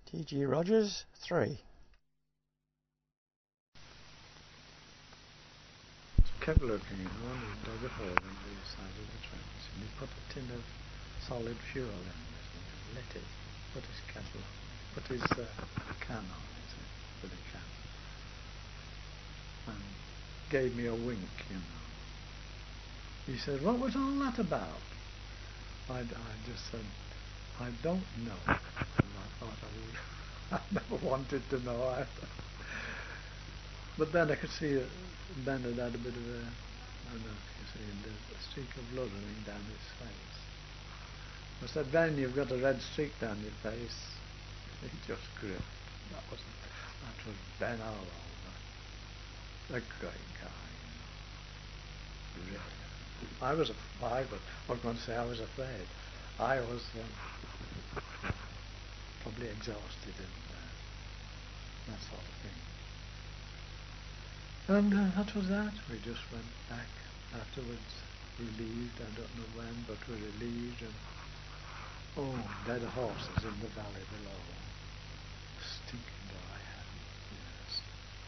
T.G. Rogers, 3. Kept looking, and one he dug a hole in the side of the trench, and he put a tin of solid fuel in it, and he lit it, put his kettle on, put his can on it, with a can, and gave me a wink, you know. He said, "What was all that about?" I just said, "I don't know." And I thought I never wanted to know either. But then I could see Ben had had a bit of a, I don't know if you see, a streak of blood running down his face. I said, "Ben, you've got a red streak down your face." He just grinned. That was Ben Harlow, a great guy. Really. I was going to say I was afraid. I was probably exhausted and that sort of thing. And that was that. We just went back afterwards, relieved. I don't know when, but we were relieved. And dead horses in the valley below. Stinking dry hand. Yes.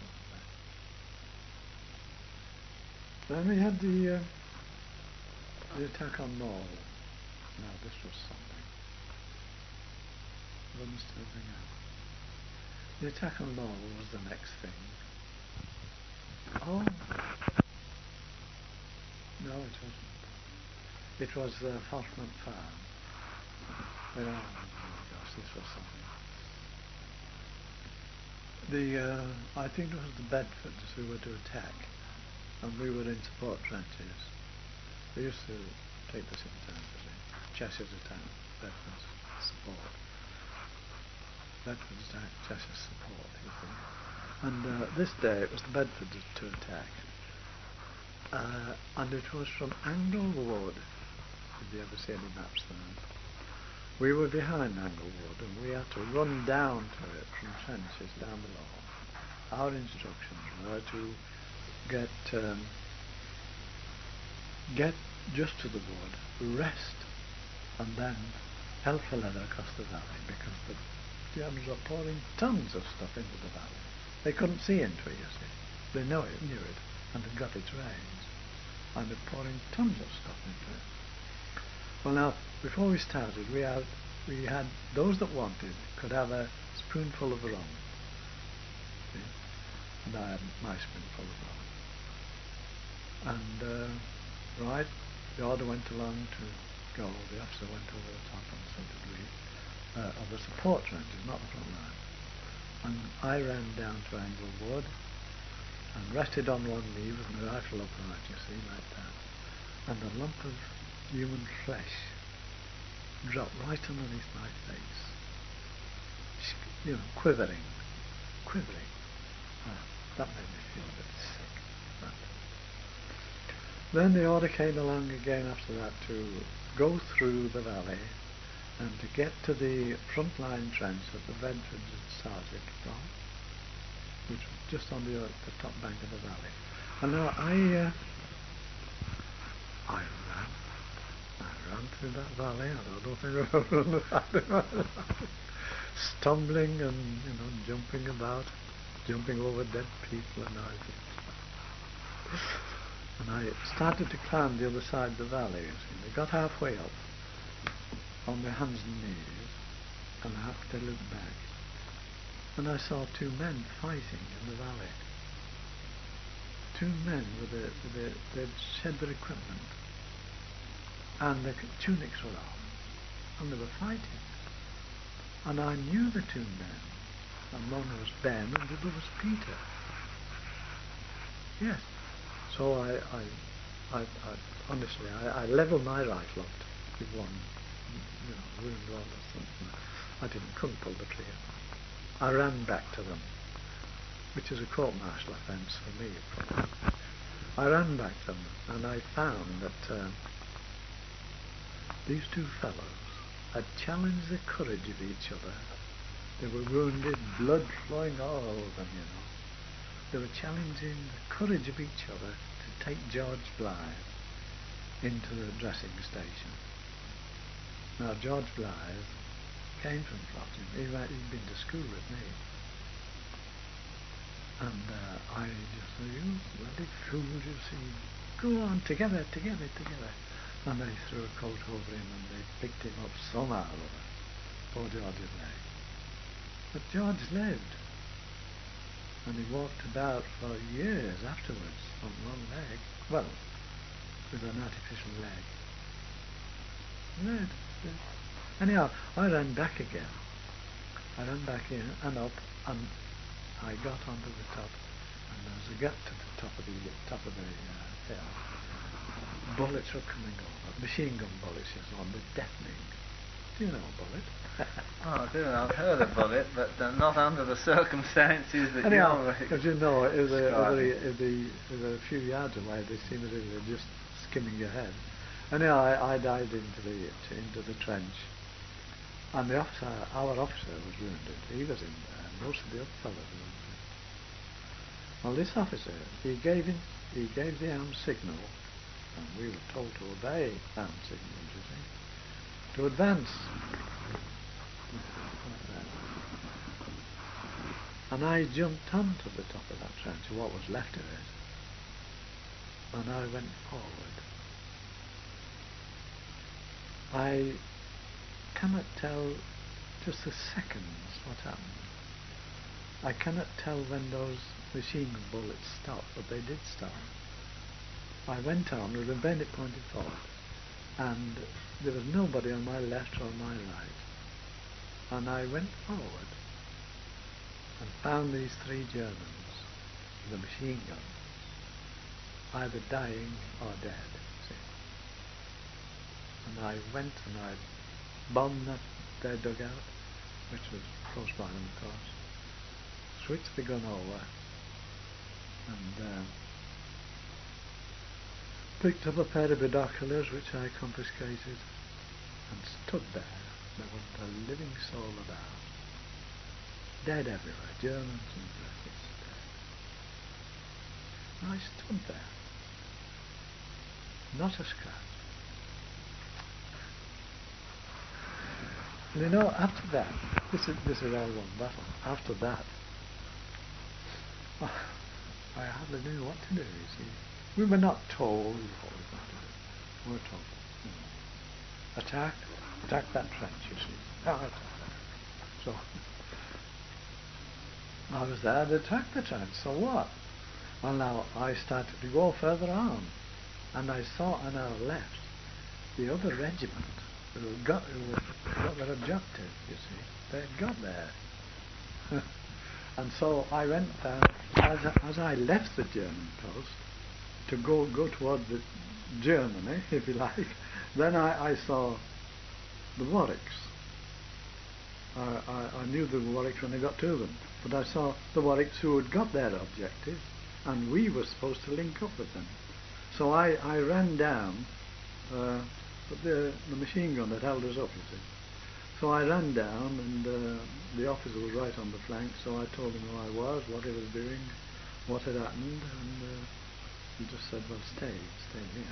Then we had the attack on Mall. Now this was something. Runs to everything else. The attack on Mall was the next thing. Oh. No, it wasn't. It was Falkland Farm. Oh gosh, this was something. I think it was the Bedfords who were to attack, and we were in support trenches. They used to take this in turns, Cheshire attack, Bedford's support. Bedford's attack, Cheshire support, you think. And this day it was the Bedfords to attack. And it was from Anglewood. Did you ever see any maps there? We were behind Anglewood, and we had to run down to it from trenches down below. Our instructions were to get just to the wood, rest, and then hell for leather across the valley, because the Germans were pouring tons of stuff into the valley. They couldn't see into it, you see. They knew it, and had got its range, and they're pouring tons of stuff into it. Well, now, before we started, we had those that wanted could have a spoonful of rum. See? And I had my spoonful of rum. And, right, the order went along to go. The officer went over the top, and so did we, of the support trenches, not the front line. And I ran down to Anglewood and rested on one knee with my rifle upright, you see, like that. And a lump of human flesh dropped right underneath my face. You know, quivering. That made me feel a bit sick. Then the order came along again after that to go through the valley and to get to the front line trench that the Bedfords had started from, which was just on the top bank of the valley. And now I ran through that valley. I don't think I've ever run that valley. Stumbling and, jumping about, jumping over dead people and everything. And I started to climb the other side of the valley, you see. I got halfway up, on my hands and knees, and I had to look back. And I saw two men fighting in the valley. Two men they'd shed their equipment, and their tunics were off, and they were fighting. And I knew the two men, and one was Ben, and the other was Peter. Yes. So I honestly, I levelled my rifle up to give one, wound or something. Couldn't pull the trigger. I ran back to them, which is a court-martial offence for me, probably. I ran back to them, and I found that these two fellows had challenged the courage of each other. They were wounded, blood flowing all over them, They were challenging the courage of each other to take George Blythe into the dressing station. Now, George Blythe came from Flotsam. He'd been to school with me. And I just said, you bloody fools, you see. Go on, together. And they threw a coat over him and they picked him up somehow or other. Poor George's leg. But George lived. And he walked about for years afterwards on one leg. Well, with an artificial leg. Lived. Anyhow, I ran back again. I ran back in and up, and I got onto the top, and as I got to the top of the hill, bullets were coming over, machine gun bullets, you know, they're deafening. Do you know a bullet? Oh, I do. I've heard of bullet, but not under the circumstances that anyhow, you're because you know, if describing. they're a few yards away, they seem as if they're just skimming your head. Anyhow, I dived into the trench, and our officer was wounded. He was in there. Most of the other fellows were wounded. Well, this officer, he gave the armed signal, and we were told to obey armed signals, you see, to advance. And I jumped onto the top of that trench, or what was left of it, and I went forward. I cannot tell just the seconds what happened. I cannot tell when those machine gun bullets stopped, but they did stop. I went on with the bayonet pointed forward, and there was nobody on my left or my right. And I went forward and found these three Germans with a machine gun, either dying or dead. See? And I went and I bombed their dugout, which was close by them, of course, switched the gun over, and picked up a pair of binoculars, which I confiscated, and stood there. There wasn't a living soul about. Dead everywhere, Germans and British dead. And I stood there. Not a scratch. And you know, after that, this is all one battle. After that, I hardly knew what to do, you see. We were not told what we were going to do. We were told, you know, attack that trench, you see. Attack that trench. So, I was there to attack the trench, so what? Well, now, I started to go further on, and I saw on our left the other regiment who got their objective, you see. They had got there. And so I went down, as I left the German post, to go toward the Germany, if you like, then I saw the Warwicks. I knew the Warwicks when I got to them, but I saw the Warwicks who had got their objectives, and we were supposed to link up with them. So I ran down, but the machine gun had held us up, you see. So I ran down, and the officer was right on the flank, so I told him who I was, what I was doing, what had happened, and he just said, well, stay here.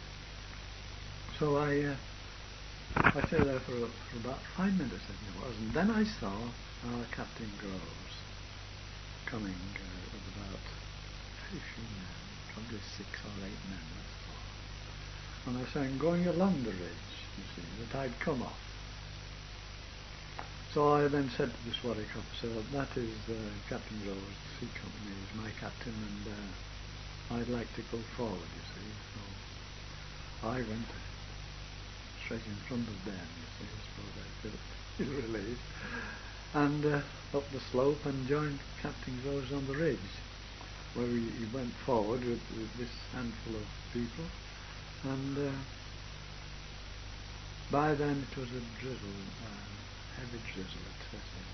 So I stayed there for about 5 minutes, I think it was, and then I saw Captain Groves coming with about very few men, probably 6 or 8 men, I saw. And I saw him going along the ridge, you see, that I'd come off. So I then said to this Warwick officer, that is Captain Groves, C Company is my captain, and I'd like to go forward, you see. So I went straight in front of them, you see, so they felt relieved, and up the slope and joined Captain Groves on the ridge, where he went forward with this handful of people, and by then it was a drizzle, heavy drizzle at setting.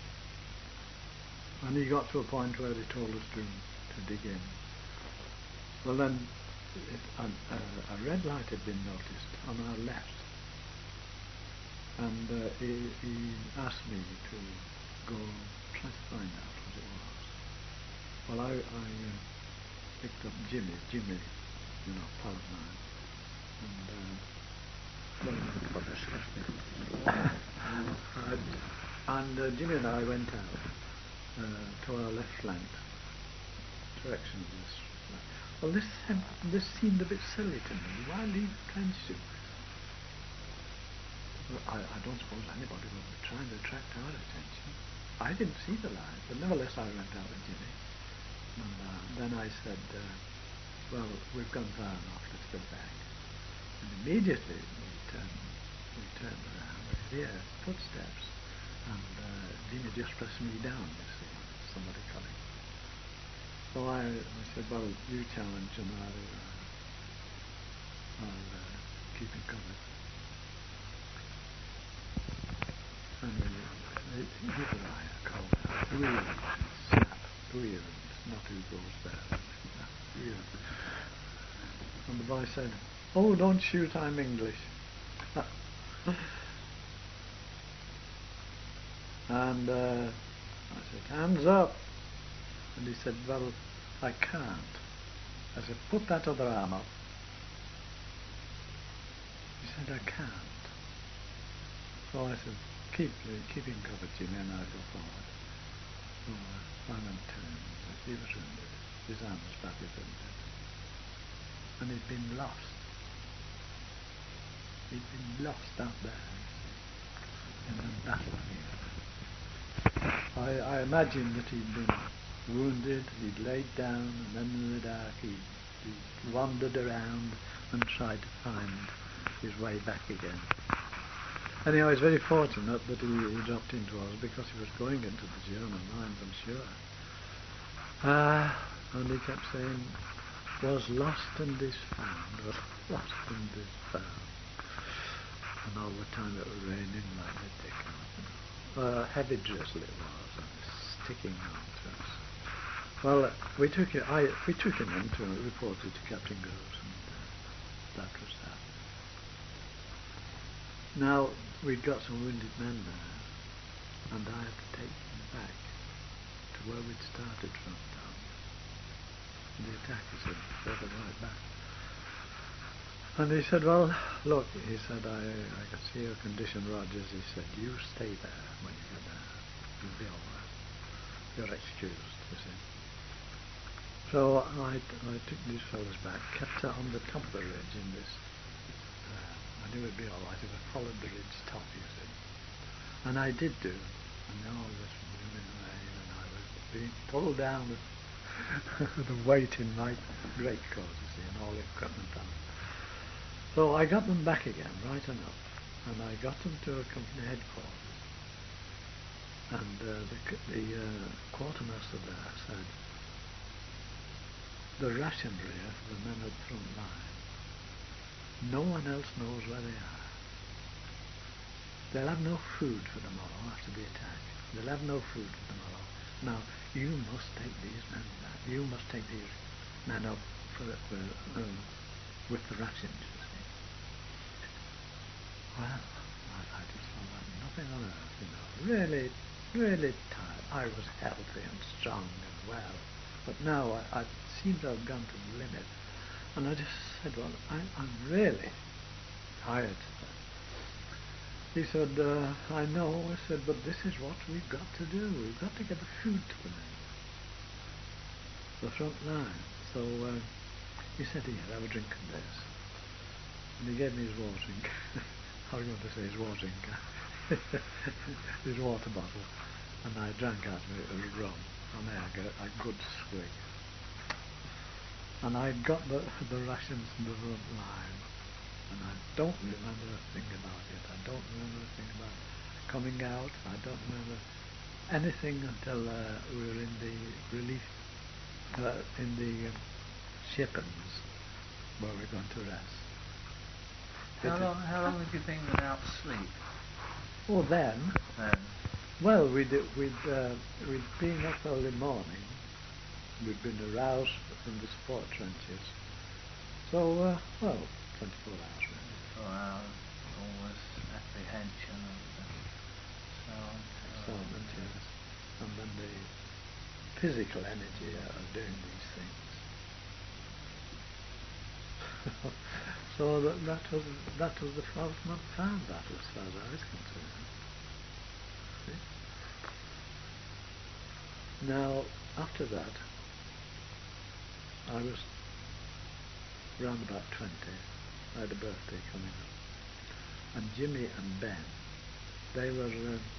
And he got to a point where he told us to dig in. Well then, a red light had been noticed on our left, and he asked me to go try to find out what it was. Well, I picked up Jimmy, you know, pal of mine, and Well, God, excuse me. And Jimmy and I went out to our left flank direction of this. Well, this seemed a bit silly to me. Why leave trenches? Well, I don't suppose anybody would be trying to attract our attention. I didn't see the line, but nevertheless I went out with Jimmy. And then I said, well, we've gone far enough, let's go back. And immediately we turned around, we hear footsteps, and Jimmy just pressed me down, you see, somebody coming. So I said, well, you challenge and I'll keep you covered. And he was a called Weird Snap. Weird, not who goes there. Weird. And the boy said, oh, don't shoot, I'm English. And I said, hands up. And he said, well, I can't. I said, put that other arm up. He said, I can't. So I said, keep him covered, Jimmy, and I'll go forward. So I went to him. He was wounded. His arm was badly wounded. And he'd been lost. He'd been lost out there, in the battle field. I imagine that he'd been wounded, he'd laid down, and then in the dark he wandered around and tried to find his way back again. Anyhow, it's very fortunate that he dropped into us, because he was going into the German lines, I'm sure. And he kept saying, was lost and is found, was lost and is found. And all the time it was raining like the dickens. Heavy drizzle it was, and sticking on to us. Well, we took him in to report it to Captain Groves, and that was that. Now, we'd got some wounded men there, and I had to take them back to where we'd started from down. The attackers had further right back. And he said, well, look, he said, I can see your condition, Rogers. He said, you stay there when you get there. You'll be all right. You're excused, you see. So I took these fellows back, kept on the top of the ridge in this. I knew it'd be all right if I followed the ridge top, you see. And I did do. And all this blooming rain, and I was being pulled down with the weight in my greatcoat, you see, and all the equipment on. So I got them back again, right enough, and I got them to a company headquarters. And the quartermaster there said, the ration rear for the men at the front line, no one else knows where they are. They'll have no food for tomorrow after the attack. They'll have no food for tomorrow. Now, you must take these men back. You must take these men up with the rations, you see. Well, I just felt like nothing on earth, you know. Really, really tired. I was healthy and strong and well. But now I seemed to have gone to the limit. And I just said, well, I'm really tired. He said, I know. I said, but this is what we've got to do. We've got to get the food to the men. The front line. So he said, here, have a drink of this. And he gave me his watering. I was going to say his watering can. His water bottle. And I drank out of it. It was rum. And I got a good swig. And I got the rations from the front line. And I don't remember a thing about it. I don't remember a thing about coming out. I don't remember anything until we were in the relief, in the Shippens, where we're going to rest. How long had you been without sleep? Oh, then? Well, we'd been up early morning. We'd been aroused from the support trenches. So, well, 24 hours really. 24 hours, always apprehension and so on. So on, yes. And then the physical energy of doing these things. So So that was the 12-month farm battle as far as I was concerned. See? Now, after that, I was round about 20. I had a birthday coming up. And Jimmy and Ben, they were,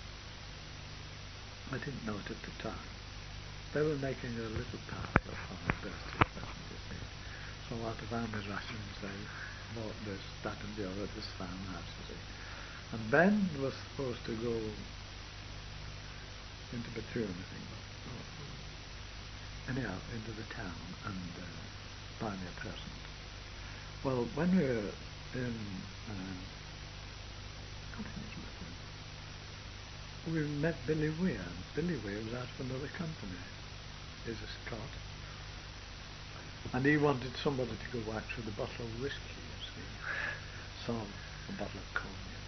I didn't know it at the time, they were making a little party up on my birthday present, you see. So out of army rations they bought this, that and the other at this farmhouse, you see. And Ben was supposed to go into Bethune, I think. Anyhow, into the town and buy me a present. Well, when we were in, I think it was Bethune, we met Billy Weir. Billy Weir was out of another company. He's a Scot. And he wanted somebody to go out with a bottle of whiskey, you see. So, a bottle of cognac.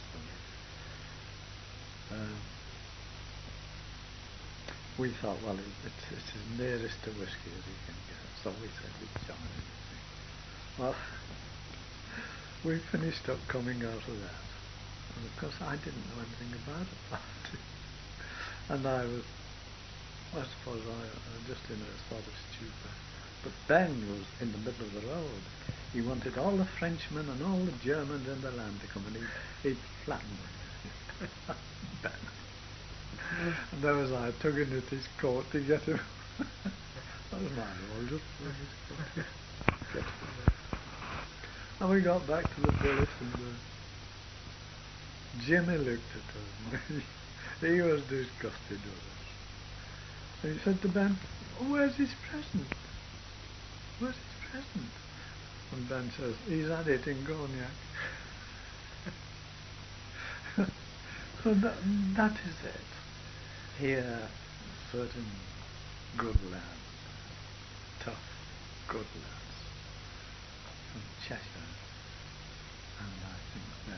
We thought, well, it's as nearest to whiskey as he can get. So we said we'd join him, you see. Well, we finished up coming out of that. And of course I didn't know anything about a party. And I suppose I just in a sort of stupor. But Ben was in the middle of the road. He wanted all the Frenchmen and all the Germans in the land to come, and he'd flattened them. Ben. And there was I tugging at his coat to get him. That was my role, just for his coat. And we got back to the billet, and Jimmy looked at us. He was disgusted with us. And he said to Ben, "Oh, where's his present? Where's his present?" And Ben says, "He's had it in cognac." So that is it. Here, certain good lads, tough, good lads, from Cheshire, and I think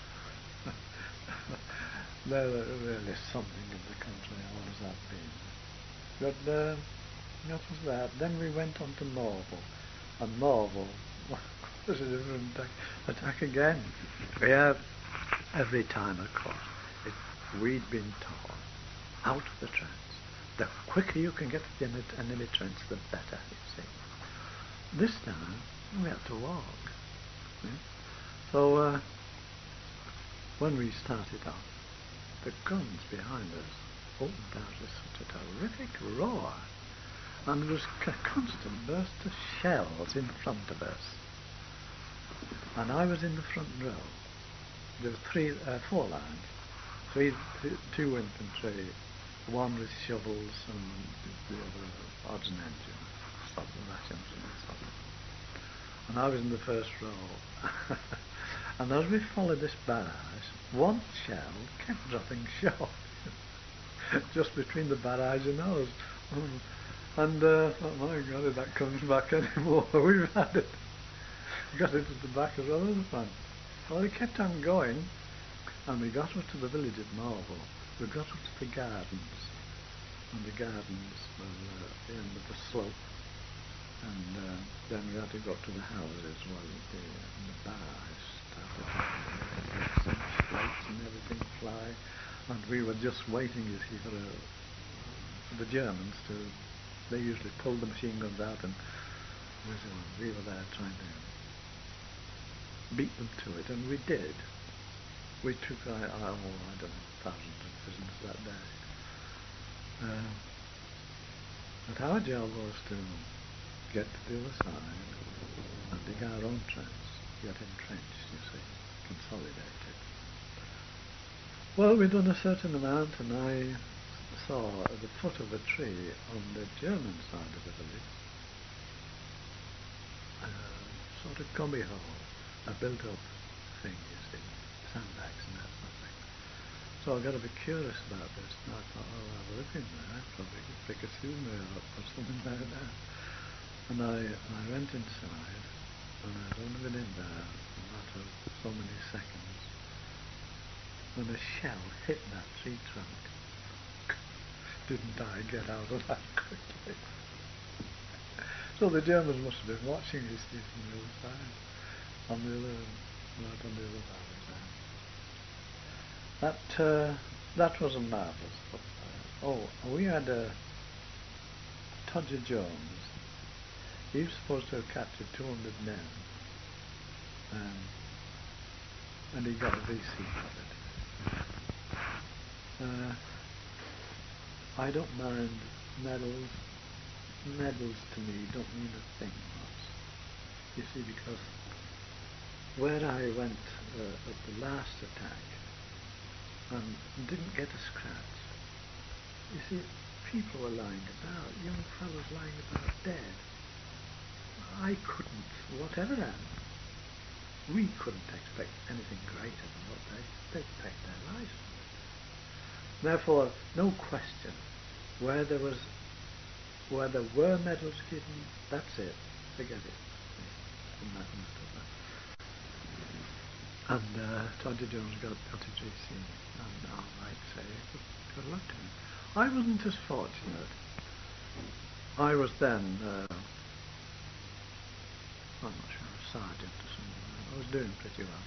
they're really something in the country, always have been. But that was that. Then we went on to Morville, and Morville was a different attack again. We had every time, of course, we'd been taught out of the trench. The quicker you can get to the enemy trench, the better, you see. This time, we had to walk. See? So, when we started off, the guns behind us opened out with such a terrific roar, and there was a constant burst of shells in front of us. And I was in the front row. There were four lines, two infantry, one with shovels and the other odds and ends, stop the rations and so on. And I was in the first row. And as we followed this barrage, one shell kept dropping short, just between the barrage and us. And oh my God, if that comes back anymore, we've had it. Got it at the back as well as the front. Well, we kept on going, and we got up to the village of Morville. We got up to the gardens, and the gardens were at the end of the slope, and then we had to go up to the houses while the barrage started happening. Some slates and everything fly, and we were just waiting, you see, for the Germans to. They usually pulled the machine guns out, and we were there trying to beat them to it, and we did. We took, I don't know, thousands of prisoners that day. But our job was to get to the other side and dig our own trench, get entrenched, you see, consolidated. Well, we'd done a certain amount, and I saw at the foot of a tree on the German side of the village a sort of cubby hole, a built-up thing, you see, sandbags and that sort of thing. So I got a bit curious about this, and I thought, oh, I'll have a look in there, probably could pick a souvenir up or something like that. And I went inside, and I'd only been in there a matter of so many seconds when a shell hit that tree trunk. Didn't I get out of that quickly? So the Germans must have been watching this from the other side. on the other, right on the other valley there. That was a marvellous book. We had Todger Jones. He was supposed to have captured 200 men, and he got a VC of it. I don't mind medals. Medals to me don't mean a thing much. You see, because where I went at the last attack and didn't get a scratch, you see, people were lying about, young fellows lying about dead. I couldn't, whatever happened, we couldn't expect anything greater than what they expect their lives from it. Therefore, no question, where there were medals given, that's it, forget it. And Todger Jones got a GC, and I might say good luck to him. I wasn't as fortunate. I was then, I'm not sure, a sergeant or something. I was doing pretty well.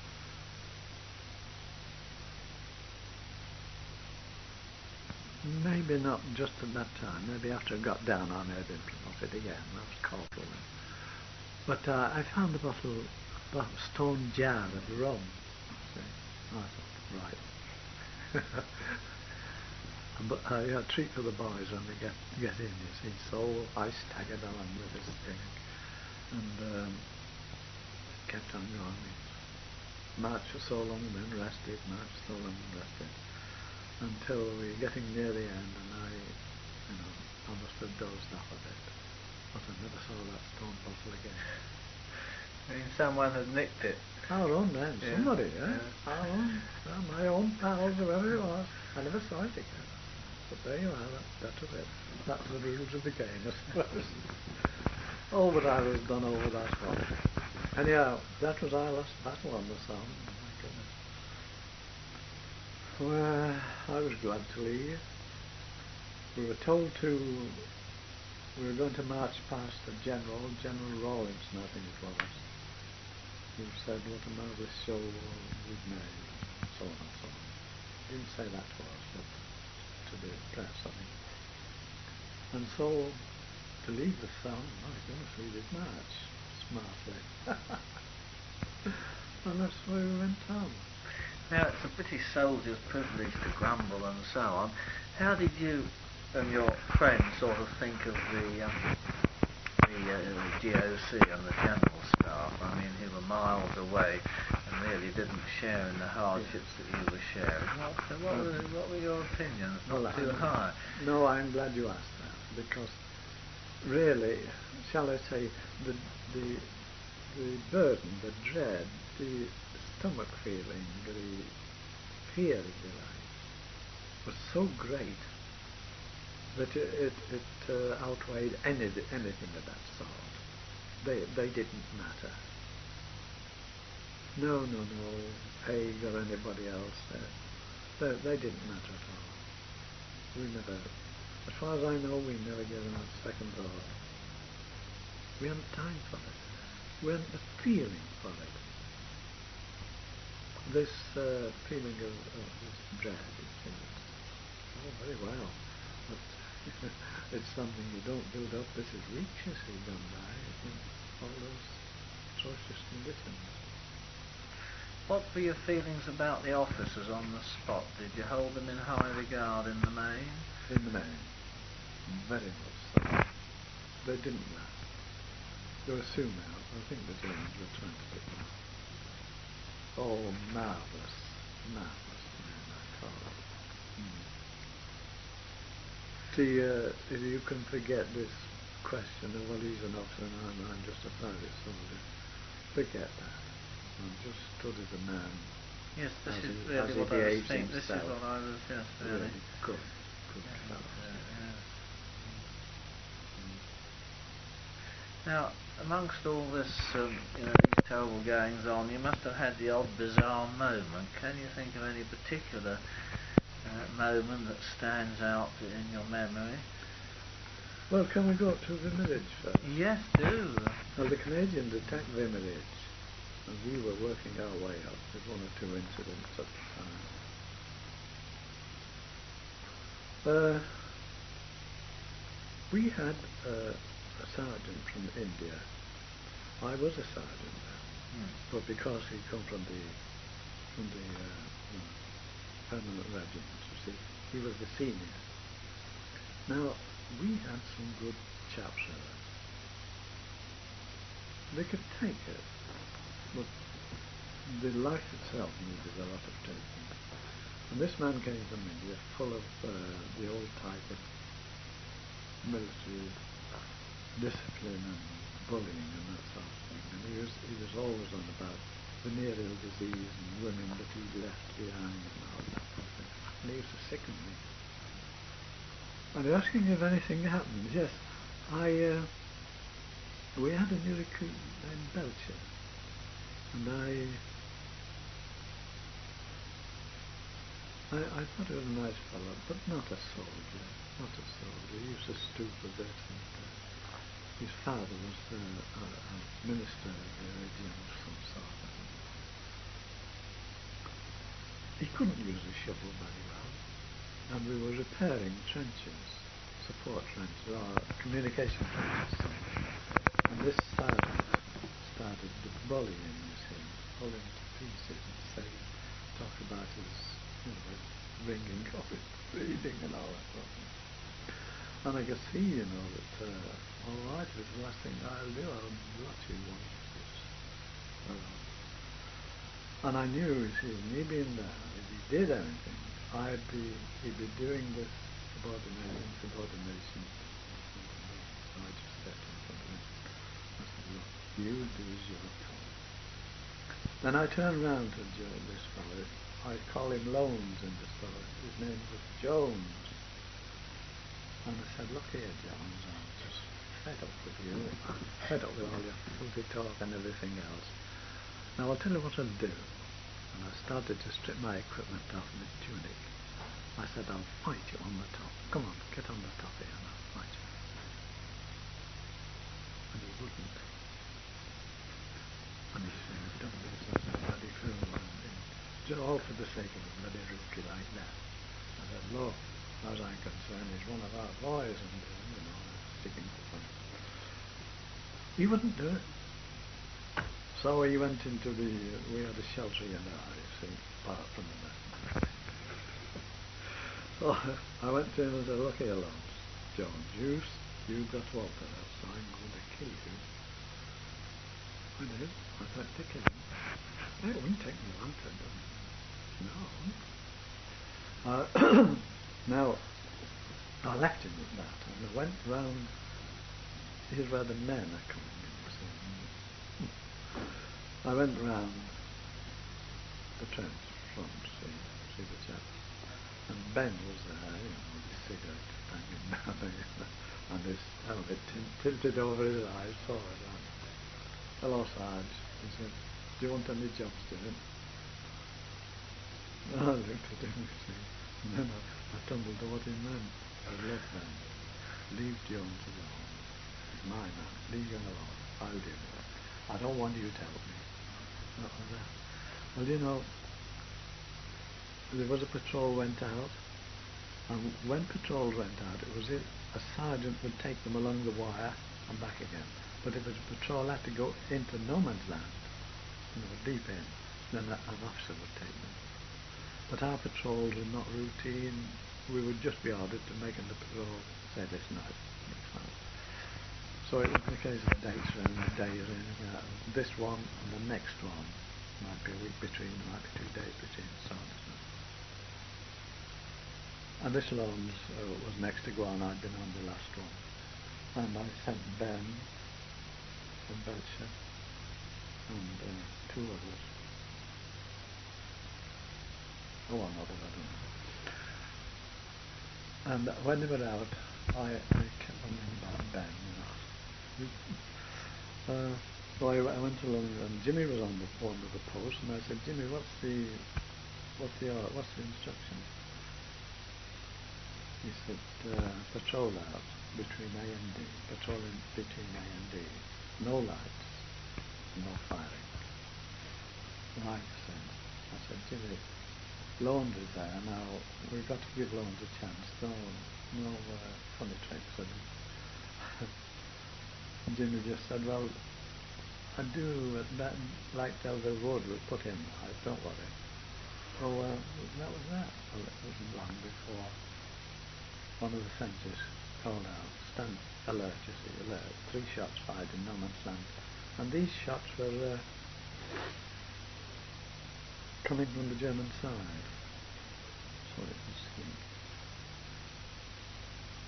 Maybe not just at that time. Maybe after I got down, I may have been promoted again. I was corporal then. But I found a bottle stone jar of rum. See? I thought, right. But a treat for the boys when they get in, you see. So I staggered along with this drink and kept on going. Marched for so long and then rested, marched so long and rested, until we were getting near the end, and I must have dozed off a bit. But I never saw that stone bottle again. I mean, someone had nicked it. Our own men, Yeah. somebody, eh? Yeah. My own pals, whoever it was. I never saw it again. But there you are, that was it. That's the rules of the game, I suppose. Oh, but I was done over that one. Anyhow, that was our last battle on the Somme. My goodness. Well, I was glad to leave. We were told we were going to march past a General Rawlinson, I think it was, who said what a marvellous show we'd made, so on and so on. Didn't say that to us, but to the press, I think. And so, to leave the Somme, my goodness, we did march smartly. And that's where we went on. Now, it's a British soldier's privilege to grumble and so on. How did you and your friends sort of think of the GOC and the General Staff? I mean, who were miles away and really didn't share in the hardships that you were sharing. What were your opinions? Not too high. No, I'm glad you asked that, because really, shall I say, the burden, the dread, the stomach feeling, the fear, if you like, was so great that it outweighed anything of that sort. They didn't matter. No, Haig or anybody else, they didn't matter at all. We never, as far as I know, we never gave them a second thought. We hadn't time for it. We hadn't the feeling for it. This feeling of this dread, very well, but it's something you don't build up. This is weeks, you see, gone by, all those atrocious conditions. What were your feelings about the officers on the spot? Did you hold them in high regard in the main? In the main, very much so. They didn't last. They were soon out. I think the Germans were trying to pick them up. Oh, marvellous men, I thought. See, if you can forget this question of, well, he's an officer and I'm just a private soldier, forget that. I'm just stood as a man. Yes, this is really what I was thinking. This is what I was just really. Good fellow. Now, amongst all this, these terrible goings on, you must have had the odd bizarre moment. Can you think of any particular moment that stands out in your memory? Well, can we go up to Vimerage first? Yes, do. Well, the Canadians attacked Vimerage, and we were working our way up with one or two incidents at the time. We had a sergeant from India. I was a sergeant then, but because he'd come from the permanent regiment, you see, he was the senior. Now, we had some good chaps there. They could take it, but the life itself needed a lot of taking. And this man came from India full of the old type of military discipline and bullying and that sort of thing. And he was always on about venereal disease and women that he'd left behind and all that sort of thing. And he used to sicken me. And asking if anything happened, yes, we had a new recruit named Belcher, and I thought he was a nice fellow, but not a soldier. He used to stoop a bit, and his father was a minister of religion of some sort. He couldn't use the shovel very well, and we were repairing trenches, support trenches, or communication trenches. And this sergeant started bullying, you see, pulling to pieces and talk about his, ringing of his breathing and all that sort of thing. And I could see, that, all right, it was the last thing I'll do, I'll blot you one of this. And I knew, you see, me being there, if he did anything, he'd be doing this subordination. So I just said in front of him, I said, look, you do as you're told. Then I turned round to this fellow. I call him Lones in the story. His name was Jones. And I said, look here, Jones, I'm just fed up with you. Fed up with all your filthy talk and everything else. Now I'll tell you what I'll do. And I started to strip my equipment off my tunic. I said, I'll fight you on the top. Come on, get on the top here and I'll fight you. And he wouldn't. And he said, don't be such a bloody fool. All for the sake of a bloody rookie like that. I said, look, as I'm concerned, he's one of our boys, and sticking to fun. He wouldn't do it. So he went into we had a shelter in there, you see, apart from the mess. So I went to him and said, look here, Lance, Jones, you got Walter, so I'm going to kill you. I did. I thought to kill him. It wouldn't take me long to do it. No. Now, I left him with that, and I went round. Here's where the men are coming in, you see. I went round the trench front, see the chap. And Ben was there, with his cigarette hanging down, and his helmet tilted over his eyes forward. Hello, Sarge. He said, do you want any jobs doing? I looked at him, you see, and then I tumbled to what he meant. I said, look, man, leave Jones alone. He's my man. Leave him alone. I'll deal with it. I don't want you to help me. Not like that. Well, there was a patrol went out, and when patrols went out, it was a sergeant would take them along the wire and back again. But if a patrol had to go into no man's land, deep in, then an officer would take them. But our patrols were not routine. We would just be ordered to make the patrol say this night. So it was the case of days and days in. This one and the next one might be a week between, might be 2 days between, so on. And this Loans was next to go on. I'd been on the last one. And I sent Ben from Belcher and 2 others. Oh, another, I don't know. And when they were out, I kept on thinking about Ben, So I went along, and Jimmy was on one of the posts, and I said, Jimmy, what's the instruction? He said, patrol out between A and D, patrolling between A and D, no lights, no firing. Right, I said, Jimmy, Loans is there now. We've got to give Loans a chance. No funny tricks. And Jimmy just said, well, I do like Delville Road was put in. Don't worry. So that was that. Well, it wasn't long before one of the sentries called out, stand alert, you see, alert. 3 shots fired in no man's land. And these shots were coming from the German side. So it was